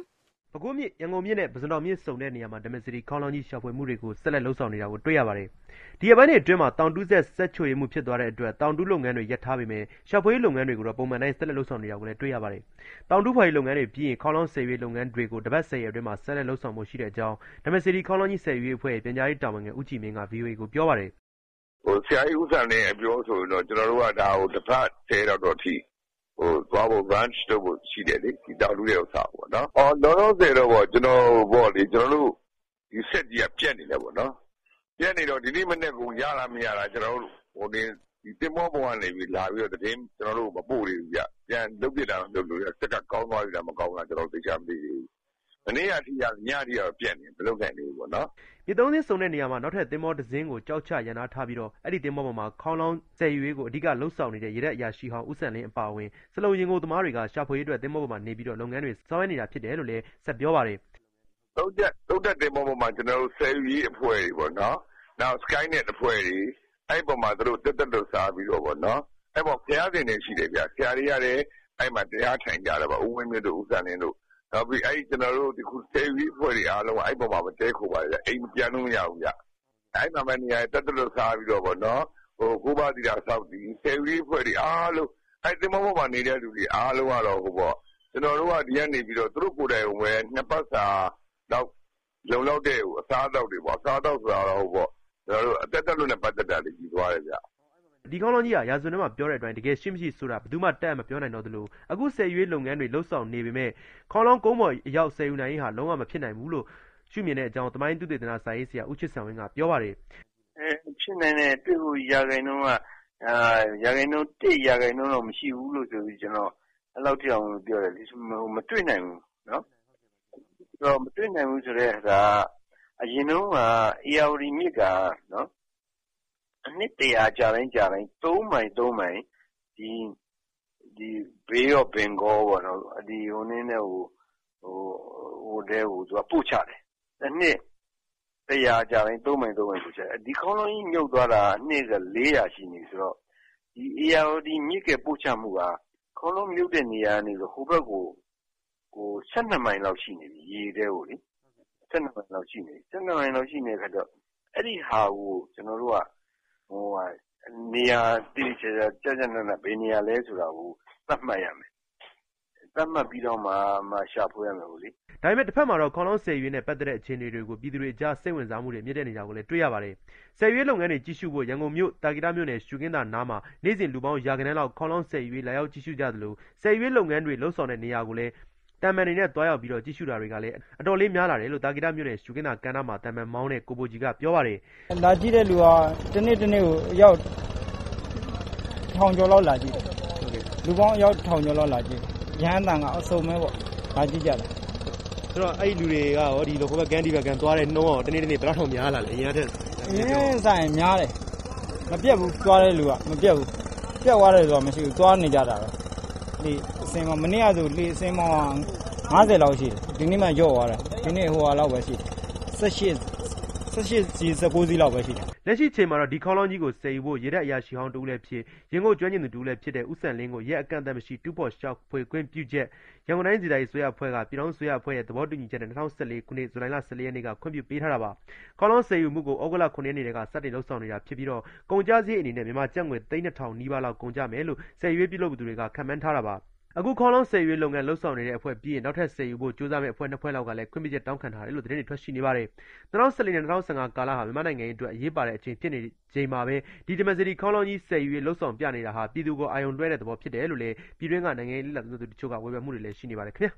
ပဲခူးမြစ်ရန်ကုန်မြစ်နဲ့ပစံတော်မြစ်စုံတဲ့နေရာမှာဓမ္မစရီခေါင်းလောင်းကြီးရှာဖွေမှုတွေကိုဆက်လက်လှုပ်ဆောင်နေတာကိုတွေ့ရပါတယ်။ဒီရက်ပိုင်းတွေအတွင်းမှာတောင်တူးဆက်ချွေမှုဖြစ်သွားတဲ့အတွက်တောင်တူးလုပ်ငန်းတွေရပ်ထားပေမဲ့ရှာဖွေလုပ်ငန်းတွေကိုတော့ပုံမှန်တိုင်းဆက်လက်လှုပ်ဆောင်နေတာကိုလည်းတွေ့ရပါတယ်။တောင်တူးဖွာရေးလုပ်ငန်းတွေပြီးရင်ခေါင်းလောင်းဆယ်ရွေးလုပ်ငန်းတွေကိုတပတ်10ရက်အတွင်းမှာဆက်လက်လှုပ်ဆောင်မှုရှိတဲ့အကြောင်းဓမ္မစရီခေါင်းလောင်းကြီးဆယ်ရွေးအဖွဲ့ပြန်ကြားရေးတာဝန်ခံဦးကြည်မင်းက VOA ကိုပြောပါတယ်။ဆရာကြီးဦးစံနဲ့အပြောဆိုရင်တော့ကျွန်တော်တို့ကဒါကိုတစ်ပတ်10တော့ထိသွားဖို့ branch လုပ်ဖို့ရှိတယ်လေဒီတောင်တူးရဲ့ဥစ္စာပေါ့နော်။လောလောဆယ်တော့ကျွန်တော်တို့ဒီဆက်ကြီးကပြက်နေတယ်ပေါ့နော်။ပြက်နေတော့ဒီနေ့မနေ့ကရလာမရတာကျွန်တော်တို့ဒီတင်မောပေါ်ကနေပြီးလာပြီးတော့တင်းကျွန်တော်တို့မပို့သေးဘူးဗျ။ပြန်လုပ်ပြတာမလုပ်လို့စက်ကကောင်းသွားပြီလားမကောင်းလားကျွန်တော်သိချာမသိဘူး။မနေ့ကထိရညထိရပြက်နေမလုပ်နိုင်ဘူးပေါ့နော်။မြေသုံးစင်းစုံတဲ့နေရာမှာနောက်ထပ်သင်္ဘောတစ်စင်းကိုကြောက်ချရန်နာထားပြီးတော့အဲ့ဒီသင်္ဘောပေါ်မှာခေါင်းလောင်းဆယ်ရွေးကိုအဓိကလှုပ်ဆောင်နေတဲ့ရေတပ်အရာရှိဟောင်းဦးစံလင်းအပါအဝင်စလုံရင်ကိုသမားတွေကရှာဖွေရေးအတွက်သင်္ဘောပေါ်မှာနေပြီးတော့လုပ်ငန်းတွေဆောင်ရွက်နေတာဖြစ်တယ်လို့လည်းဆက်ပြောပါတယ်။တုတ်တက်သင်္ဘောပေါ်မှာကျွန်တော်တို့ဆယ်ရွေးအဖွဲ့တွေပေါ့နော်။နောက် Skynet အဖွဲ့တွေအဲ့ပေါ်မှာသူတို့တက်လို့စားပြီးတော့ပေါ့နော်။အဲ့ပေါ်ဖျားတင်နေရှိတယ်ဗျ။ဆရာတွေရတယ်အဲ့မှာတရားထိုင်ကြတယ်ပေါ့ဦးဝင်းမြင့်တို့ဦးစံလင်းတို့နောက်ပြီးအဲ့ကျွန်တော်တို့ဒီခုဆယ်ဝီဖွဲ့တွေအားလုံးအဲ့ပေါ်မှာမတဲခိုပါလေအိမ်ပြန်လို့မရဘူးဗျအဲ့မှာမနေရတက်လို့စားပြီးတော့ဗောနော်ကိုပါတီတာဆောက်ဒီဆယ်ဝီဖွဲ့တွေအားလုံးအဲ့တင်မောပေါ်မှာနေတဲ့လူတွေအားလုံးကတော့ကျွန်တော်တို့ကဒီကနေပြီးတော့သူတို့ကိုယ်တိုင်ဝယ်နှစ်ပတ်စာတော့လုံလောက်တဲ့အစားအသောက်တွေပေါ့အစားအသောက်ဆိုတာတော့ကျွန်တော်တို့အတက်လို့နဲ့ပတ်သက်တာတွေကြီးသွားတယ်ဗျဒီခေါင်းလောင်းကြီးကရာဇဝင်ထဲမှာပြောတဲ့အတိုင်းတကယ်ရှိမရှိဆိုတာဘယ်သူမှတက်မပြောနိုင်တော့သလိုအခုဆယ်ရွေးလုပ်ငန်းတွေလှုပ်ဆောင်နေပေမဲ့ခေါင်းလောင်းကုန်းပေါ်အရောက်ဆယ်ယူနိုင်ရင်ဟာလုံးဝမဖြစ်နိုင်ဘူးလို့ရှုမြင်တဲ့အကြောင်းသမိုင်းသုတေသနစာရေးဆရာဦးချစ်ဆံဝင်းကပြောပါတယ်ဖြစ်နိုင်တဲ့တွေ့ဖို့ရာခိုင်နှုန်းကရာခိုင်နှုန်း1ရာခိုင်နှုန်းတော့မရှိဘူးလို့ဆိုပြီးကျွန်တော်အဲ့လောက်ထိအောင်ပြောတယ်မတွေ့နိုင်ဘူးနော်တော့မတွေ့နိုင်ဘူးဆိုတဲ့ကအရင်တုန်းက ARD မြစ်ကနော်အနှစ်100ကြာတိုင်း3မိုင်ဒီ Bay of Bengal ပေါ့နော်ဒီဟိုနည်းနဲ့ဟိုတဲဟိုသူကပို့ချတယ်အနှစ်100ကြာတိုင်း3မိုင်ပို့ချတယ်ဒီခေါင်းလုံးကြီးမြုပ်သွားတာအနှစ်က400ရှိနေဆိုတော့ဒီ ARD မြစ်ကပို့ချမှုကခေါင်းလုံးမြုပ်တဲ့နေရာနေဆိုဟိုဘက်ကို12မိုင်လောက်ရှိနေပြီရေတဲကိုလေ12မိုင်လောက်ရှိနေ12မိုင်လောက်ရှိနေတဲ့ခါတော့အဲ့ဒီဟာကိုကျွန်တော်တို့ကနေရာတိကျကျဘယ်နေရာလဲဆိုတာကိုသတ်မှတ်ရမယ်သတ်မှတ်ပြီးတော့မှရှာဖွေရမယ်လေဒါပေမဲ့တစ်ဖက်မှာတော့ခေါင်းလောင်းဆယ်ရွေးနဲ့ပတ်သက်တဲ့အခြေအနေတွေကိုပြည်သူတွေကြားစိတ်ဝင်စားမှုတွေမြင့်တက်နေတာကိုလည်းတွေ့ရပါတယ်ဆယ်ရွေးလုပ်ငန်းတွေကြီးစုဖို့ရန်ကုန်မြို့တာဂီတာမြို့နယ်ရှုခင်းသာနားမှာနေ့စဉ်လူပေါင်းရာခိုင်နှုန်းလောက်ခေါင်းလောင်းဆယ်ရွေးလာရောက်ကြီးစုကြသလိုဆယ်ရွေးလုပ်ငန်းတွေလှုပ်ဆောင်တဲ့နေရာကိုလည်းတံမန်တွေနဲ့တွားရောက်ပြီးတော့ကြီးစုတာတွေကလည်းအတော်လေးများလာတယ်လို့တာဂီတာမြို့နယ်ရှုခင်းသာကမ်းနားမှာတံမန်မောင်းတဲ့ကိုဘိုကြီးကပြောပါတယ်လာကြည့်တဲ့လူကတစ်နေ့ကိုရောက်ထောင်ကျော်လောက်လာကြည့်တယ်လူပေါင်းရောက်ထောင်ကျော်လောက်လာကြည့်ရဟန်းတန်ကအစုံမဲပေါ့လာကြည့်ကြတယ်ဆိုတော့အဲ့ဒီလူတွေကရောဒီလိုဟိုဘက်ကန်ဒီဘက်ကန်သွားတဲ့နှုံးအောင်တနေ့ဘယ်တော့များလာလဲအရင်ကဆိုင်များတယ်မပြတ်ဘူးသွားတဲ့လူကမပြတ်ဘူးပြတ်သွားတယ်ဆိုတာမရှိဘူးသွားနေကြတာပဲဒီအစင်မနေ့ကဆိုလေအစင်မော50လောက်ရှိတယ်ဒီနေ့မှရော့သွားတယ်ဒီနေ့ဟိုဟာလောက်ပဲရှိတယ်18စီ19စီလောက်ပဲရှိတယ်လက်ရှိချိန်မှာတော့ဒီခေါင်းလောင်းကြီးကိုဆယ်ယူဖို့ရေတပ်အရာရှိဟောင်းတူလည်းဖြစ်ရင်ကိုကျွမ်းကျင်သူတူလည်းဖြစ်တဲ့ဦးစံလင်းကိုရက်အကန့်အသတ်မရှိတူးပေါ်ရှောက်ဖွေခွင့်ပြုချက်ရန်ကုန်တိုင်းဒေသကြီးဆွေးရအဖွဲ့ကပြည်ထောင်စုဆွေးရအဖွဲ့ရဲ့သဘောတူညီချက်နဲ့2014ခုနှစ်ဇူလိုင်လ14ရက်နေ့ကခွင့်ပြုပေးထားတာပါခေါင်းလောင်းဆယ်ယူမှုကိုဩဂုတ်လ9ရက်နေ့ကစတင်လှုပ်ဆောင်နေတာဖြစ်ပြီးတော့ကုန်ကျစရိတ်အနေနဲ့မြန်မာကျပ်ငွေ3,200နီးပါးလောက်ကုန်ကျမယ်လို့ဆယ်ရွေးပြုလုပ်သူတွေကခန့်မှန်းထားတာပါအခုခေါင်းလောင်းဆယ်ရွေးလုပ်ငန်းလှုပ်ဆောင်နေတဲ့အဖွဲ့ပြီးရင်နောက်ထပ်ဆယ်ယူဖို့ကြိုးစားမယ့်အဖွဲ့2ဖွဲ့လောက်ကလည်းခွင့်ပြုချက်တောင်းခံထားတယ်လို့သတင်းတွေထွက်ရှိနေပါတယ်2014နဲ့2015ကာလဟာမြန်မာနိုင်ငံအတွက်အရေးပါတဲ့အချိန်ဖြစ်နေချိန်မှာပဲဒီဒီမစရီခေါင်းလောင်းကြီးဆယ်ယူလှုပ်ဆောင်ပြနေတာဟာပြည်သူကိုအာရုံလွှဲတဲ့သဘောဖြစ်တယ်လို့လည်းပြည်တွင်းကနိုင်ငံရေးလှုပ်ဆောင်သူတချို့ကဝေဖန်မှုတွေလည်းရှိနေပါတယ်ခင်ဗျာ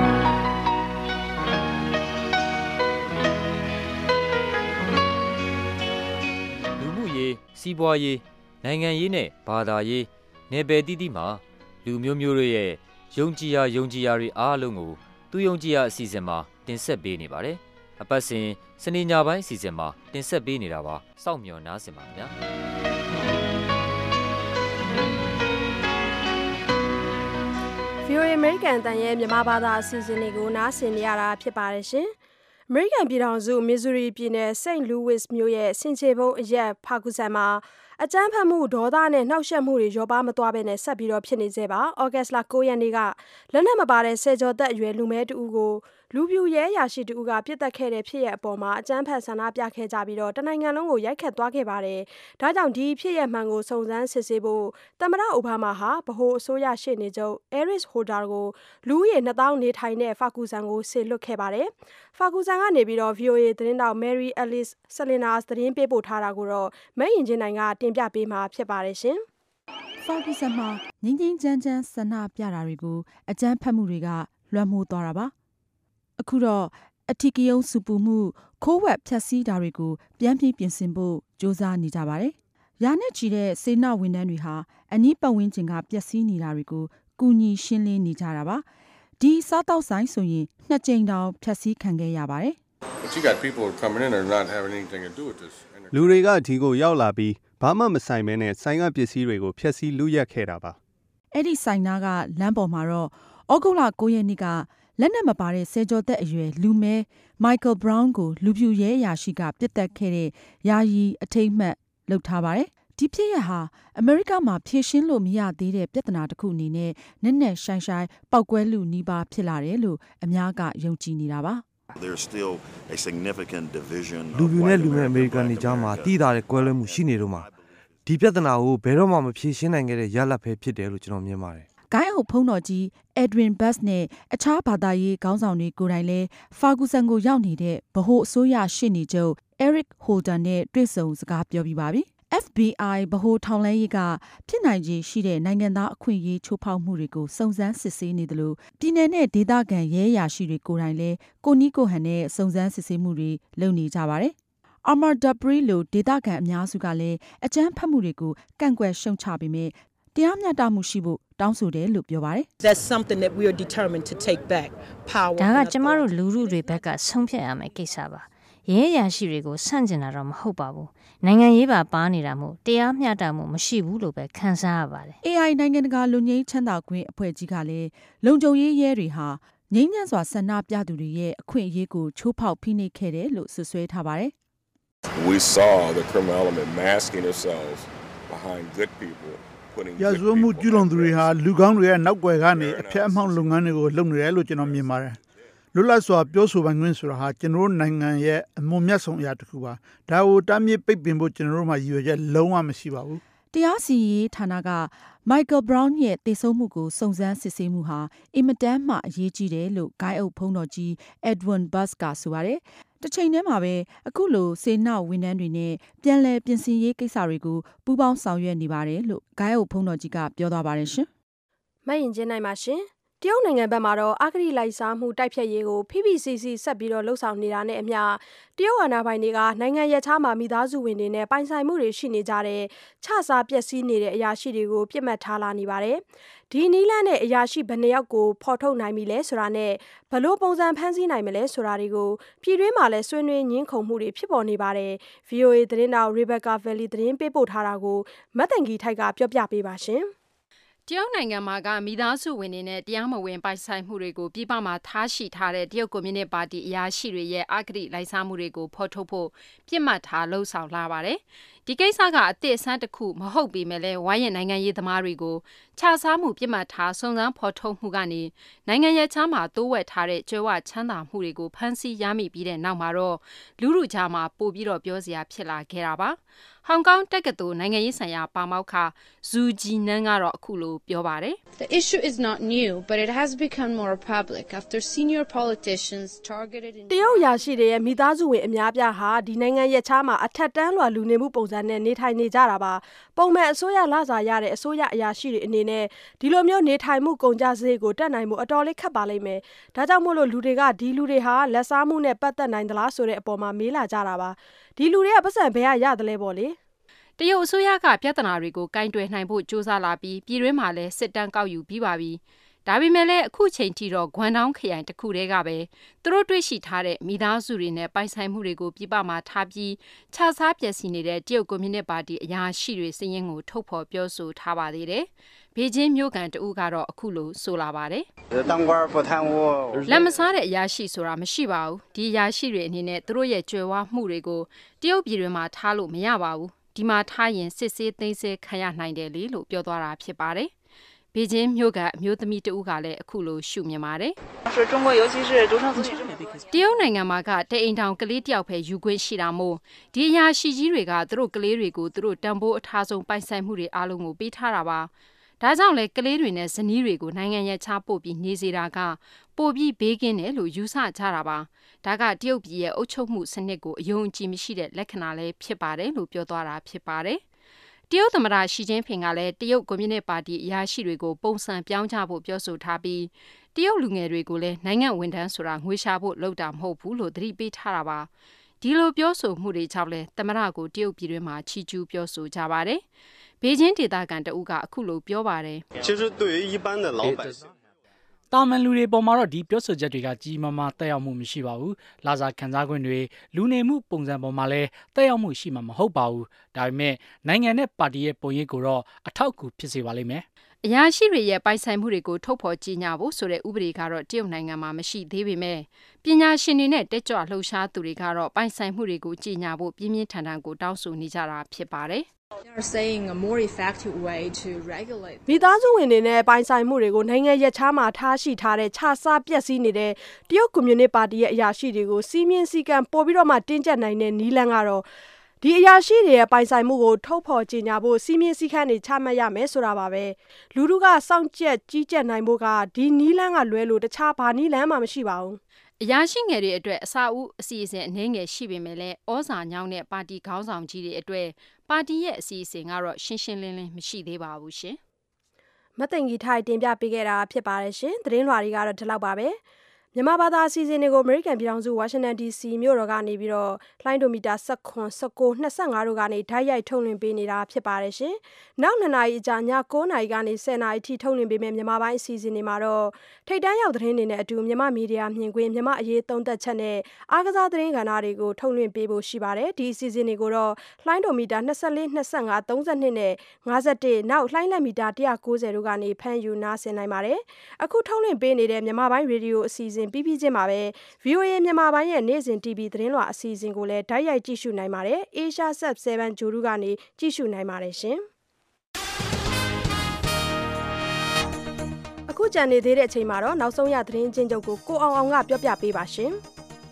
လူမှုရေးစီးပွားရေးနိုင်ငံရေးနဲ့ဘာသာရေးနယ်ပယ်တည်မှာလူမျိုးမျိုးတို့ရဲ့ယုံကြည်ရာတွေအားလုံးကိုသူယုံကြည်ရာအစီအစဉ်မှာတင်ဆက်ပေးနေပါတယ်။အပတ်စဉ်စနေညပိုင်းအစီအစဉ်မှာတင်ဆက်ပေးနေတာပါ။စောင့်မျှော်နားဆင်ပါခင်ဗျာ။ VOA American တန်ရဲ့မြန်မာဘာသာအစီအစဉ်တွေကိုနားဆင်နေရတာဖြစ်ပါတယ်ရှင်။ American ပြည်ထောင်စု Missouri ပြည်နယ် St. Louis မြို့ရဲ့ဆင်ခြေဖုံးအရက်ဖာကူဆန်မှာအကြမ်းဖက်မှုဒေါသနဲ့နှောက်ယှက်မှုတွေရောပါမသွားဘဲနဲ့ဆက်ပြီးတော့ဖြစ်နေသေးပါ။ဩဂတ်လ9 ရက်နေ့ကလက်နက်မပါတဲ့ဆယ်ကျော်သက်အရွယ်လူမဲတူကိုလူပြူရဲအရာရှိတူကပြစ်တက်ခဲ့တဲ့ဖြစ်ရအပေါ်မှာအကြမ်းဖက်ဆန္ဒပြခဲ့ကြပြီးတော့တနိုင်ငံလုံးကိုရိုက်ခတ်သွားခဲ့ပါတယ်။ဒါကြောင့်ဒီဖြစ်ရမှန်ကိုစုံစမ်းစစ်ဆေးဖို့သမ္မတအိုဘားမားဟာဗဟိုအစိုးရရှေ့နေချုပ် Eric Holder ကိုလူဦးရေ 2000 နေထိုင်တဲ့ဖာကူဆန်ကိုဆေလွတ်ခဲ့ပါတယ်။ဖာကူဆန်ကနေပြီးတော့ VOA သတင်းတောက် Mary Alice Salinas သတင်းပေးပို့ထားတာကိုတော့မင်းရင်ချင်းနိုင်ကတင်ပြပေးမှာဖြစ်ပါတယ်ရှင်။ဖာကူဆန်မှာငင်းငင်းချမ်းချမ်းဆန္ဒပြတာတွေကိုအကြမ်းဖက်မှုတွေကလွှမ်းမိုးသွားတာပါ။အခုတော့အထီကယုံစုပူမှုခိုးဝက်ဖြတ်စည်းတာတွေကိုပြန်ပြီးပြင်ဆင်ဖို့ကြိုးစားနေကြပါတယ်။ရာနဲ့ချီတဲ့စေနာဝန်ထမ်းတွေဟာအနီးပတ်ဝန်းကျင်ကပျက်စီးနေတာတွေကိုကူညီရှင်းလင်းနေကြတာပါ။ဒီစားတောက်ဆိုင်ဆိုရင်2 ကြိမ်တောင်ဖြတ်စည်းခံခဲ့ရပါတယ်။လူတွေကဒီကိုရောက်လာပြီးဘာမှမဆိုင်မဲနဲ့ဆိုင်ကပစ္စည်းတွေကိုဖျက်ဆီးလူရက်ခဲ့တာပါ။အဲ့ဒီဆိုင်နာကလမ်းပေါ်မှာတော့ဩဂုတ်လ9 ရက်နေ့ကလက်နက်မပါတဲ့ဆယ်ကျော်သက်အရွယ်လူမဲ Michael Brown ကိုလူပြူရဲအရာရှိကပြစ်တက်ခဲ့တဲ့ယာယီအထိမ်းအမှတ်လုပ်ထားပါတယ်။ဒီဖြစ်ရဟာအမေရိကမှာဖြေရှင်းလို့မရသေးတဲ့ပြဿနာတစ်ခုအနေနဲ့နက်နက်ရှိုင်းရှိုင်းပောက်ကွဲလူနီးပါးဖြစ်လာတယ်လို့အများကယုံကြည်နေတာပါ။လူပြူနဲ့လူမဲအမေရိကန်တွေကြားမှာတည်တာတဲ့ကွဲလွဲမှုရှိနေတော့မှာဒီပြဿနာကိုဘယ်တော့မှမဖြေရှင်းနိုင်ခဲ့တဲ့ရလဒ်ပဲဖြစ်တယ်လို့ကျွန်တော်မြင်ပါတယ်။ဂိုင်းအုပ်ဖုံးတော်ကြီး Edwin Buss နဲ့အခြားဘာသာရေးခေါင်းဆောင်တွေကိုယ်တိုင်လည်းဖာကူဆန်ကိုရောက်နေတဲ့ဗဟိုအစိုးရရှေ့နေချုပ် Eric Holder နဲ့တွေ့ဆုံစကားပြောပြီးပါပြီ။ FBI ဗဟိုထောက်လှမ်းရေးကဖြစ်နိုင်ခြေရှိတဲ့နိုင်ငံသားအခွင့်အရေးချိုးဖောက်မှုတွေကိုစုံစမ်းစစ်ဆေးနေတယ်လို့ပြည်내နဲ့ဒေသခံရဲအရာရှိတွေကိုယ်တိုင်လည်းကိုနီးကိုဟန်နဲ့စုံစမ်းစစ်ဆေးမှုတွေလုပ်နေကြပါတယ်။ Amar Dabri လို့ဒေသခံအများစုကလည်းအကြမ်းဖက်မှုတွေကိုကန့်ကွက်ရှုံချပေမဲ့တရားမျှတမှုရှိဖို့တောင်းဆိုတယ်လို့ပြောပါတယ်။ဒါကကျမတို့လူထုတွေဘက်ကဆုံးဖြတ်ရမယ့်ကိစ္စပါ။ရဲအရာရှိတွေကိုဆန့်ကျင်တာတော့မဟုတ်ပါဘူး။နိုင်ငံရေးပါပါနေတာမို့တရားမျှတမှုမရှိဘူးလို့ပဲခံစားရပါတယ်။ AI နိုင်ငံတကာလူငြိမ်းချမ်းသာခွင့်အဖွဲ့ကြီးကလည်းလုံခြုံရေးရဲတွေဟာငြိမ်းချမ်းစွာဆန္ဒပြသူတွေရဲ့အခွင့်အရေးကိုချိုးဖောက်ဖိနှိပ်ခဲ့တယ်လို့ဆွဆွဲထားပါတယ်။ We saw the criminal element masking themselves behind good people. ရာဇဝတ်မှုကျူးလွန်သူတွေဟာလူကောင်းတွေရဲ့နောက်ွယ်ကနေအဖျက်အမှောင့်လုပ်ငန်းတွေကိုလုပ်နေတယ်လို့ကျွန်တော်မြင်ပါတယ်။လွတ်လပ်စွာပြောဆိုပိုင်ခွင့်ဆိုတာဟာကျွန်တော်တို့နိုင်ငံရဲ့အမွန်မြတ်ဆုံးအရာတစ်ခုပါ။ဒါကိုတားမြစ်ပိတ်ပင်ဖို့ကျွန်တော်တို့မှရည်ရွယ်ချက်လုံးဝမရှိပါဘူး။တရားစီရင်ရေးဌာနက Michael Brown ရဲ့တည်ဆုံမှုကိုစုံစမ်းစစ်ဆေးမှုဟာအင်မတန်မှအရေးကြီးတယ်လို့ဂိုင်းအုပ်ဖုံးတော်ကြီး Edwin Buss ကဆိုပါတယ်။တစ်ချိန်တည်းမှာပဲအခုလိုစေနာဝန်ထမ်းတွေနဲ့ပြန်လည်ပြင်ဆင်ရေးကိစ္စတွေကိုပူးပေါင်းဆောင်ရွက်နေပါတယ်လို့ဂိုင်းအုပ်ဖုံးတော်ကြီးကပြောသွားပါတယ်ရှင်။မရင်ချင်းနိုင်ပါရှင်။တရုတ်နိုင်ငံဘက်မှာတော့အဂတိလိုက်စားမှုတိုက်ဖျက်ရေးကို PPCC ဆက်ပြီးတော့လှုပ်ဆောင်နေတာနဲ့အမျှတရုတ်အာဏာပိုင်တွေကနိုင်ငံရခြားမှာမိသားစုဝင်တွေနဲ့ပိုင်ဆိုင်မှုတွေရှိနေကြတဲ့ခြစားပျက်စီးနေတဲ့အရာရှိတွေကိုပြစ်မှတ်ထားလာနေပါတယ်။ဒီနီးလန်းနဲ့အရာရှိဘယ်နှယောက်ကိုဖော်ထုတ်နိုင်ပြီလဲဆိုတာနဲ့ဘလို့ပုံစံဖမ်းဆီးနိုင်မလဲဆိုတာတွေကိုပြည်တွင်းမှာလည်းဆွေးနွေးညှင်းခုန်မှုတွေဖြစ်ပေါ်နေပါတယ်။ VOA သတင်းတောက် Rebecca Valley သတင်းပေးပို့ထားတာကိုမတ်တန်ကြီးထိုက်ကပြောပြပေးပါရှင်။တရုတ်နိုင်ငံမှာကမိသားစုဝင်တွေနဲ့တရားမဝင်ပိုင်ဆိုင်မှုတွေကိုပြည်ပမှာထားရှိထားတဲ့တရုတ်ကွန်မြူနစ်ပါတီအရာရှိတွေရဲ့အဂတိလိုက်စားမှုတွေကိုဖော်ထုတ်ဖို့ပြစ်မှတ်ထားလှုံ့ဆော်လာပါတယ်။ဒီကိစ္စကအသစ်အဆန်းတစ်ခုမဟုတ်ပေမဲ့လည်းဝိုင်းရနိုင်ငံရေးသမားတွေကိုခြစားမှုပြစ်မှတ်ထားစုံစမ်းဖော်ထုတ်မှုကနေနိုင်ငံရဲ့ချမ်းမှာတိုးဝက်ထားတဲ့ကျွဲဝချမ်းသာမှုတွေကိုဖမ်းဆီးရမိပြီးတဲ့နောက်မှာတော့လူလူကြားမှာပို့ပြီးတော့ပြောစရာဖြစ်လာခဲ့တာပါ။ဟောင်ကောင်တက္ကသိုလ်နိုင်ငံရေးဆိုင်ရာပါမောက္ခဇူဂျီနန်ကတော့အခုလိုပြောပါတယ် The issue is not new but it has become more public after senior politicians targeted in တရုတ်ရာရှိတွေရဲ့မိသားစုဝင်အများပြားဟာဒီနိုင်ငံရဲ့ချားမှာအထက်တန်းလွှာလူနေမှုပုံစံနဲ့နေထိုင်နေကြတာပါပုံမှန်အစိုးရလစာရတဲ့အစိုးရအရာရှိတွေအနေနဲ့ဒီလိုမျိုးနေထိုင်မှုကုန်ကျစရိတ်ကိုတက်နိုင်မှုအတော်လေးခက်ပါလိမ့်မယ်ဒါကြောင့်မို့လို့လူတွေကဒီလူတွေဟာလက်စားမှုနဲ့ပတ်သက်နိုင်သလားဆိုတဲ့အပေါ်မှာမေးလာကြတာပါဒီလူတွေကပတ်စံဘယ်ရရတယ်လဲပေါ့လေတရုတ်အစိုးရကပြဿနာတွေကိုကင်တွယ်နိုင်ဖို့စ조사လာပြီးပြည်တွင်းမှာလည်းစစ်တမ်းကောက်ယူပြီးပါပြီဒါပေမဲ့လည်းအခုချိန်ထိတော့ဂွမ်တောင်းခရိုင်တစ်ခုတည်းကပဲသူတို့တွေ့ရှိထားတဲ့မိသားစုတွေနဲ့ပိုင်ဆိုင်မှုတွေကိုပြပမှာထားပြီးခြားစားပျက်စီးနေတဲ့တရုတ်ကွန်မြူနစ်ပါတီအရာရှိတွေစည်ရင်းကိုထုတ်ဖော်ပြောဆိုထားပါသေးတယ်။ဘေကျင်းမြို့ကန်တဦးကတော့အခုလိုဆိုလာပါတယ်။လက်မစားတဲ့အရာရှိဆိုတာမရှိပါဘူး။ဒီအရာရှိတွေအနေနဲ့သူတို့ရဲ့ကြွယ်ဝမှုတွေကိုတရုတ်ပြည်တွင်းမှာထားလို့မရပါဘူး။ဒီမှာထားရင်စစ်ဆေးသိမ်းဆည်းခံရနိုင်တယ်လေလို့ပြောသွားတာဖြစ်ပါတယ်။ဘေကျင်းမြို့ကအမျိုးသမီးတဦးကလည်းအခုလိုရှုမြင်ပါတယ်။တရုတ်နိုင်ငံမှာကတအိမ်ထောင်ကလေးတယောက်ပဲယူခွင့်ရှိတာမို့ဒီအရာရှိကြီးတွေကသူတို့ကလေးတွေကိုသူတို့တန်ဖိုးအထားဆုံးပိုင်ဆိုင်မှုတွေအားလုံးကိုပေးထားတာပါ။ဒါကြောင့်လေကလေးတွေနဲ့ဇနီးတွေကိုနိုင်ငံရဲ့ချပို့ပြီးနေစေတာကပို့ပြီးဘေးကင်းတယ်လို့ယူဆကြတာပါ။ဒါကတရုတ်ပြည်ရဲ့အုပ်ချုပ်မှုစနစ်ကိုအယုံကြည်မရှိတဲ့လက္ခဏာလည်းဖြစ်ပါတယ်လို့ပြောသွားတာဖြစ်ပါတယ်။တရုတ်သမ္မတရှီကျင်းဖင်ကလည်းတရုတ်ကွန်မြူနစ်ပါတီအရာရှိတွေကိုပုံစံပြောင်းကြဖို့ပြောဆိုထားပြီးတရုတ်လူငယ်တွေကိုလည်းနိုင်ငံဝန်ထမ်းဆိုတာငွေရှာဖို့လုပ်တာမဟုတ်ဘူးလို့သတိပေးထားတာပါ။ဒီလိုပြောဆိုမှုတွေကြောင့်လည်းသမ္မတကိုတရုတ်ပြည်တွင်းမှာချီးကျူးပြောဆိုကြပါတယ်။ဘေကျင်းဒေသခံတဦးကအခုလိုပြောပါတယ်တာမန်လူတွေပေါ်မှာတော့ဒီပြောဆိုချက်တွေကကြီးမားမားတက်ရောက်မှုမရှိပါဘူး။လာစာခံစားခွင့်တွေလူနေမှုပုံစံပေါ်မှာလည်းတက်ရောက်မှုရှိမှာမဟုတ်ပါဘူး။ဒါပေမဲ့နိုင်ငံနဲ့ပါတီရဲ့ပုံရိပ်ကိုတော့အထောက်အကူဖြစ်စေပါလိမ့်မယ်။အရာရှိတွေရဲ့ပိုင်ဆိုင်မှုတွေကိုထုတ်ဖော်ကြေညာဖို့ဆိုတဲ့ဥပဒေကတော့တရုတ်နိုင်ငံမှာမရှိသေးပေမဲ့ပညာရှင်တွေနဲ့တက်ကြွလှုပ်ရှားသူတွေကတော့ပိုင်ဆိုင်မှုတွေကိုကြေညာဖို့ပြင်းပြင်းထန်ထန်ကိုတောင်းဆိုနေကြတာဖြစ်ပါတယ်မိသားစုဝင်တွေနဲ့ပိုင်ဆိုင်မှုတွေကိုနိုင်ငံရဲ့ချားမှာထားရှိထားတဲ့ခြားစားပျက်စီးနေတဲ့တရုတ်ကွန်မြူနစ်ပါတီရဲ့အရာရှိတွေကိုစီးမြင့်စည်းကမ်းပို့ပြီးတော့မှတင်းကျပ်နိုင်တဲ့နည်းလမ်းကတော့ဒီအရာရှိတွေရဲ့ပိုင်ဆိုင်မှုကိုထုတ်ဖော်ကြေညာဖို့စီးမြင့်စည်းကမ်းတွေချမှတ်ရမယ်ဆိုတာပါပဲလူထုကစောင့်ကြက်ကြီးကြပ်နိုင်ဖို့ကဒီနည်းလမ်းကလွဲလို့တခြားဘာနည်းလမ်းမှမရှိပါဘူးအရာရှိငယ်တွေအတွက်အစာဦးအစီအစဉ်အနည်းငယ်ရှိပေမဲ့လည်းဩဇာညောင်းတဲ့ပါတီခေါင်းဆောင်ကြီးတွေအတွက်ပါတီရဲ့အစီအစဉ်ကတော့ရှင်းရှင်းလင်းလင်းမရှိသေးပါဘူးရှင်။မသိင်္ဂီထိုက်တင်ပြပေးခဲ့တာဖြစ်ပါတယ်ရှင်။သတင်းလွှာတွေကတော့ဒီလောက်ပါပဲ။မြန်မာဘာသာအစီအစဉ်တွေကိုအမေရိကန်ပြည်ထောင်စုဝါရှင်တန် DC မြို့တော်ကနေပြီးတော့လှိုင်းဒိုမီတာ19 19 25တို့ကနေဓာတ်ရိုက်ထုတ်လွှင့်ပေးနေတာဖြစ်ပါတယ်ရှင်။နောက်2နာရီအကြာည9နာရီကနေ10နာရီထိထုတ်လွှင့်ပေးမယ့်မြန်မာပိုင်းအစီအစဉ်တွေမှာတော့ထိပ်တန်းရောက်သတင်းတွေနဲ့အတူမြန်မာမီဒီယာမြင်ကွင်းမြန်မာအရေးသုံးသပ်ချက်နဲ့အားကစားသတင်းကဏ္ဍတွေကိုထုတ်လွှင့်ပေးဖို့ရှိပါတယ်။ဒီအစီအစဉ်တွေကိုတော့လှိုင်းဒိုမီတာ24 25 32နဲ့51နောက်လှိုင်းလက်မီတာ190တို့ကနေဖမ်းယူနားဆင်နိုင်ပါတယ်။အခုထုတ်လွှင့်ပေးနေတဲ့မြန်မာပိုင်းရေဒီယိုအစီအစဉ်ပြီးပြီးချင်းမှာပဲ VOA မြန်မာပိုင်းရဲ့နေ့စဉ် TV သတင်းလွှာအစီအစဉ်ကိုလည်းဓာတ်ရိုက်ကြည့်ရှုနိုင်ပါတယ်။ Asia Sub 7 ဂျိုဒူကနေကြည့်ရှုနိုင်ပါတယ်ရှင်။အခုကြံနေသေးတဲ့အချိန်မှာတော့နောက်ဆုံးရသတင်းချင်းချုပ်ကိုအောင်ကပြောပြပေးပါရှင်။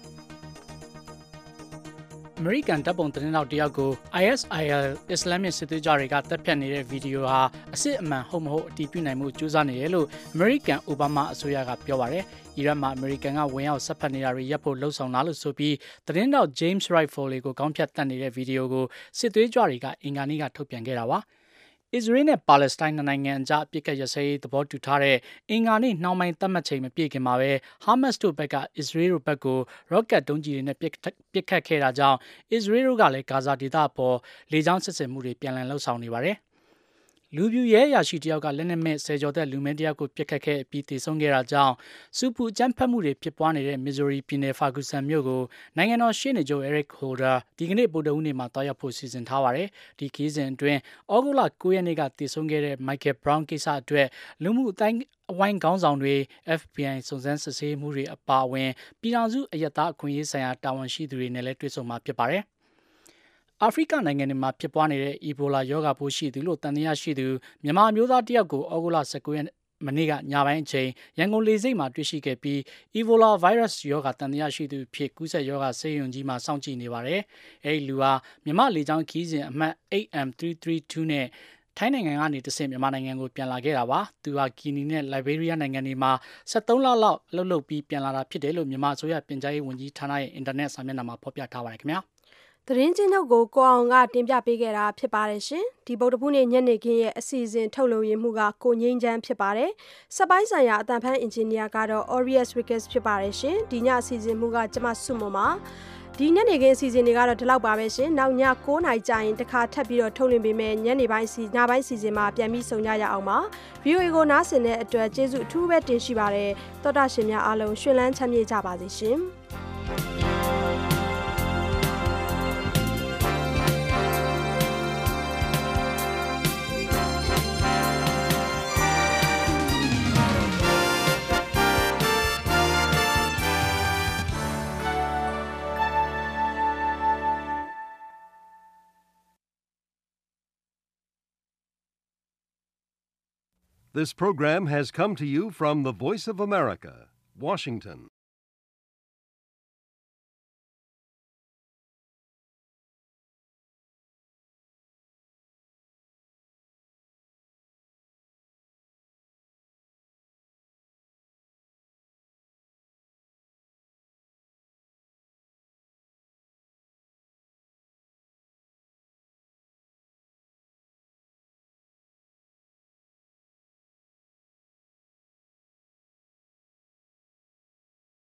American တပ်ပုံသတင်းတောက်တယောက်ကို ISIL Islamic စစ်သွေးကြွတွေကတပ်ဖြတ်နေတဲ့ဗီဒီယိုဟာအစစ်အမှန်ဟုတ်မဟုတ်အတည်ပြုနိုင်မှုကြိုးစားနေတယ်လို့ American Obama အစိုးရကပြောပါတယ်။အီရတ်မှာ American ကဝင်ရောက်ဆက်ဖက်နေတာတွေရပ်ဖို့လှုံ့ဆော်တာလို့ဆိုပြီးသတင်းတောက် James Wright Foley ကိုကောင်းဖြတ်တက်နေတဲ့ဗီဒီယိုကိုစစ်သွေးကြွတွေကအင်္ဂါနေ့ကထုတ်ပြန်ခဲ့တာပါ။ အစ္စရေးနဲ့ပါလက်စတိုင်းနိုင်ငံအကြားအပစ်အခတ်ရပ်စဲရေးသဘောတူထားတဲ့အင်္ဂါနေ့နှောင်းပိုင်းသတ်မှတ်ချိန်မပြည့်ခင်မှာပဲဟာမတ်စ်တို့ဘက်ကအစ္စရေးတို့ဘက်ကိုရော့ကတ်ဒုံးကျည်တွေနဲ့ပစ်ခတ်ခဲ့တာကြောင့်အစ္စရေးတို့ကလည်းဂါဇာဒေသအပေါ်လေကြောင်းစစ်ဆင်မှုတွေပြန်လည်လှုပ်ဆောင်နေပါတယ်။လူပြူရဲအရာရှိတယောက်ကလက်နက်မဲ့ဆယ်ကျော်သက်လူမင်းတယောက်ကိုပစ်ခတ်ခဲ့ပြီးသေဆုံးခဲ့တာကြောင့်စူပူအကြမ်းဖက်မှုတွေဖြစ်ပွားနေတဲ့မစ်ဇိုရီပြည်နယ်ဖာဂူဆန်မြို့ကိုနိုင်ငံတော်ရှေ့နေချုပ် Eric Holder ဒီကနေ့ဗုဒ္ဓဟူးနေ့မှာတွားရောက်ဖို့စီစဉ်ထားပါတယ်။ဒီခီးစဉ်အတွင်းဩဂုတ်လ9ရက်နေ့ကသေဆုံးခဲ့တဲ့ Michael Brown ကိစ္စအတွက်လူမှုအတိုင်းအဝိုင်းခေါင်းဆောင်တွေ FBI စုံစမ်းစစ်ဆေးမှုတွေအပါအဝင်ပြည်ထောင်စုအယက်သားအခွင့်အရေးဆိုင်ရာတာဝန်ရှိသူတွေနဲ့လည်းတွေ့ဆုံမှာဖြစ်ပါတယ်။အာဖရိကနိုင်ငံတွေမှာဖြစ်ပွားနေတဲ့အီဘိုလာရောဂါပိုးရှိသူလို့တန်တရားရှိသူမြန်မာမျိုးသားတယောက်ကိုဩဂုတ်လ19ရက်မနေ့ကညပိုင်းအချိန်ရန်ကုန်လေဆိပ်မှာတွေ့ရှိခဲ့ပြီး Ebola virus ရောဂါတန်တရားရှိသူဖြစ်ကူးစက်ရောဂါဆေးရုံကြီးမှာစောင့်ကြည့်နေပါတယ်။အဲဒီလူဟာမြန်မာလေကြောင်းခီးစဉ်အမှတ် AM332 နဲ့ထိုင်းနိုင်ငံကနေတဆင့်မြန်မာနိုင်ငံကိုပြန်လာခဲ့တာပါ။သူဟာကီနီနဲ့လိုက်ဘေးရီးယားနိုင်ငံတွေမှာ73လလောက်အလုပ်လုပ်ပြီးပြန်လာတာဖြစ်တယ်လို့မြန်မာအစိုးရပြန်ကြားရေးဝန်ကြီးဌာနရဲ့အင်တာနက်စာမျက်နှာမှာဖော်ပြထားပါတယ်ခင်ဗျာ။သတင်းချင်းချုပ်ကိုအောင်ကတင်ပြပေးခဲ့တာဖြစ်ပါတယ်ရှင်။ဒီဗုဒ္ဓဖူးနေ့ညနေခင်းရဲ့အစီအစဉ်ထုတ်လွှင့်ရမှုကကိုငိမ့်ချမ်းဖြစ်ပါတယ်။စက်ပိုင်းဆိုင်ရာအတန်ဖန်အင်ဂျင်နီယာကတော့ Aureus Wickes ဖြစ်ပါတယ်ရှင်။ဒီညအစီအစဉ်မှုကကျမဆုမွန်ပါ။ဒီညနေခင်းအစီအစဉ်တွေကတော့ဒီလောက်ပါပဲရှင်။နောက်ည9:00နာရီကြာရင်တစ်ခါထပ်ပြီးတော့ထုတ်လွှင့်ပေးမယ်ညနေပိုင်းညပိုင်းစီစဉ်မှာပြန်ပြီးဆုံကြရအောင်ပါ။ VOA ကိုနားဆင်တဲ့အတွက်ကျေးဇူးအထူးပဲတင်ရှိပါတယ်။သောတာရှင်များအားလုံးရှင်လန်းချမ်းမြေ့ကြပါစေရှင်။ This program has come to you from the Voice of America, Washington.